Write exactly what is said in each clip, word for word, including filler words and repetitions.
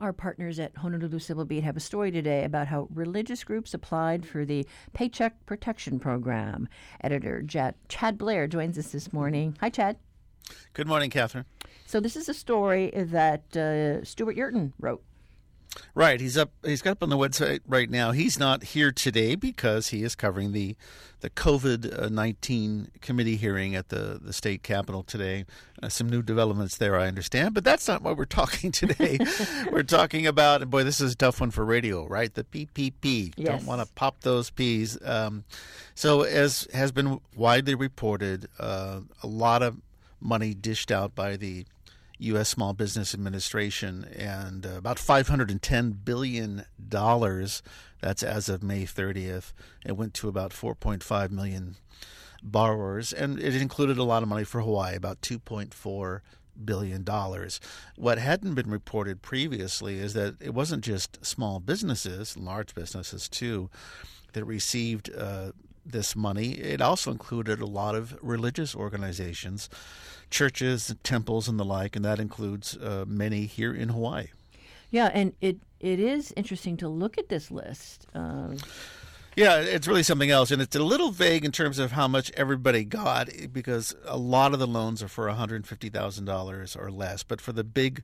Our partners at Honolulu Civil Beat have a story today about how religious groups applied for the Paycheck Protection Program. Editor Chad, Chad Blair joins us this morning. Hi, Chad. Good morning, Catherine. So this is a story that uh, Stuart Yurton wrote. Right. He's up. He's got up on the website right now. He's not here today because he is covering the the COVID nineteen committee hearing at the, the state capitol today. Uh, some new developments there, I understand. But that's not why we're talking today. We're talking about, and boy, this is a tough one for radio, right? The P P P. Yes. Don't want to pop those P's. Um, so as has been widely reported, uh, a lot of money dished out by the U S Small Business Administration, and uh, about five hundred ten billion dollars. That's as of May thirtieth. It went to about four point five million borrowers, and it included a lot of money for Hawaii, about two point four billion dollars. What hadn't been reported previously is that it wasn't just small businesses, large businesses too, that received uh, this money. It also included a lot of religious organizations, churches, temples, and the like, and that includes uh, many here in Hawaii. Yeah, and it it is interesting to look at this list. Uh, yeah, it's really something else, and it's a little vague in terms of how much everybody got, because a lot of the loans are for one hundred fifty thousand dollars or less, but for the big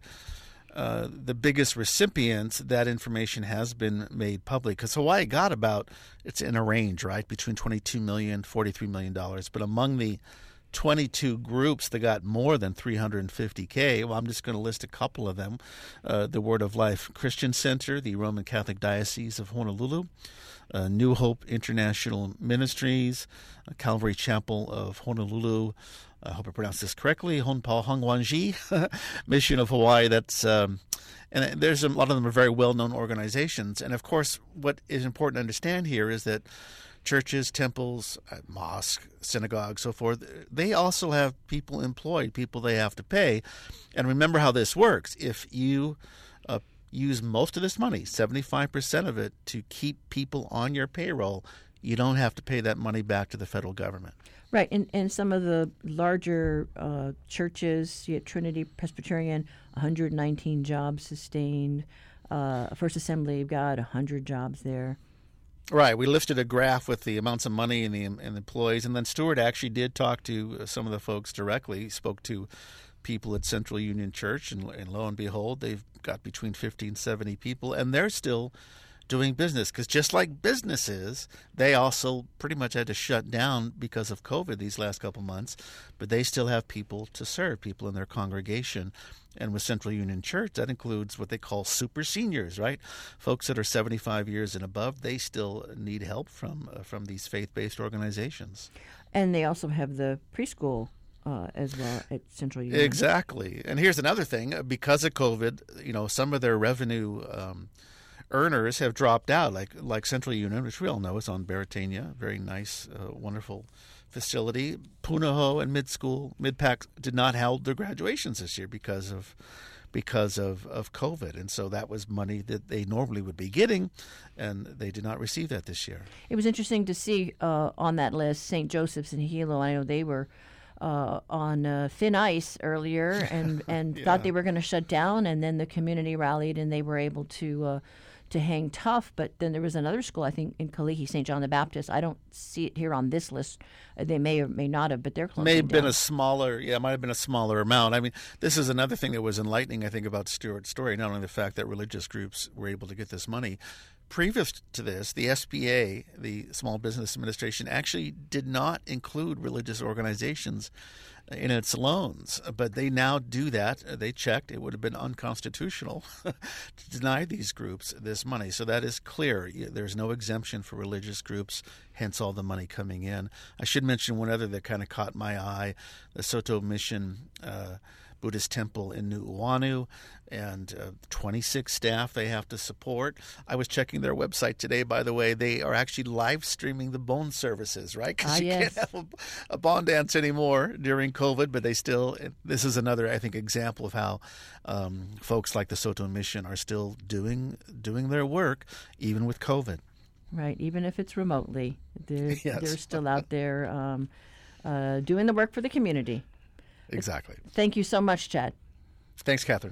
Uh, the biggest recipients, that information has been made public, because Hawaii got about, it's in a range, right, between twenty-two million dollars, forty-three million dollars. But among the twenty-two groups that got more than three hundred fifty thousand, well, I'm just going to list a couple of them. Uh, the Word of Life Christian Center, the Roman Catholic Diocese of Honolulu, uh, New Hope International Ministries, uh, Calvary Chapel of Honolulu, I hope I pronounced this correctly, Honpa Hongwanji Mission of Hawaii. That's um, and there's a lot of them are very well-known organizations. And of course, what is important to understand here is that churches, temples, uh, mosques, synagogues, so forth, they also have people employed, people they have to pay. And remember how this works. If you uh, use most of this money, seventy-five percent of it, to keep people on your payroll, you don't have to pay that money back to the federal government. Right, and, and some of the larger uh, churches, you had Trinity Presbyterian, one hundred nineteen jobs sustained. Uh, First Assembly got one hundred jobs there. Right. We lifted a graph with the amounts of money and the, and the employees, and then Stuart actually did talk to some of the folks directly. He spoke to people at Central Union Church, and, and lo and behold, they've got between fifty and seventy people, and they're still doing business, because just like businesses, they also pretty much had to shut down because of COVID these last couple months, but they still have people to serve, people in their congregation. And with Central Union Church, that includes what they call super seniors, right? Folks that are seventy-five years and above, they still need help from uh, from these faith-based organizations. And they also have the preschool uh, as well at Central Union. Exactly. And here's another thing. Because of COVID, you know, some of their revenue um, earners have dropped out, like like Central Union, which we all know is on Beretania, very nice, uh, wonderful facility. Punahou and Mid School, Mid-Pac did not hold their graduations this year because of because of, of COVID, and so that was money that they normally would be getting, and they did not receive that this year. It was interesting to see uh, on that list Saint Joseph's and Hilo. I know they were Uh, on uh, thin ice earlier, and, and yeah. thought they were going to shut down, and then the community rallied and they were able to uh, to hang tough. But then there was another school, I think, in Kalihi, Saint John the Baptist. I don't see it here on this list. Uh, they may or may not have, but they're closing May have down. been a smaller, yeah, it might have been a smaller amount. I mean, this is another thing that was enlightening, I think, about Stuart's story, not only the fact that religious groups were able to get this money. Previous to this, the S B A, the Small Business Administration, actually did not include religious organizations in its loans, but they now do that. They checked. It would have been unconstitutional to deny these groups this money. So that is clear. There's no exemption for religious groups, hence all the money coming in. I should mention one other that kind of caught my eye, the Soto Mission uh, Buddhist temple in Nu'uanu, and uh, twenty-six staff they have to support. I was checking their website today, by the way. They are actually live streaming the bone services, right? Because ah, you yes. can't have a, a bond dance anymore during COVID, but they still, this is another, I think, example of how um, folks like the Soto Mission are still doing doing their work, even with COVID. Right, even if it's remotely. They're, Yes. they're still out there um, uh, doing the work for the community. Exactly. Thank you so much, Chad. Thanks, Catherine.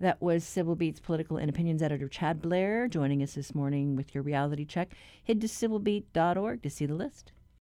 That was Civil Beat's political and opinions editor Chad Blair joining us this morning with your reality check. Head to civil beat dot org to see the list.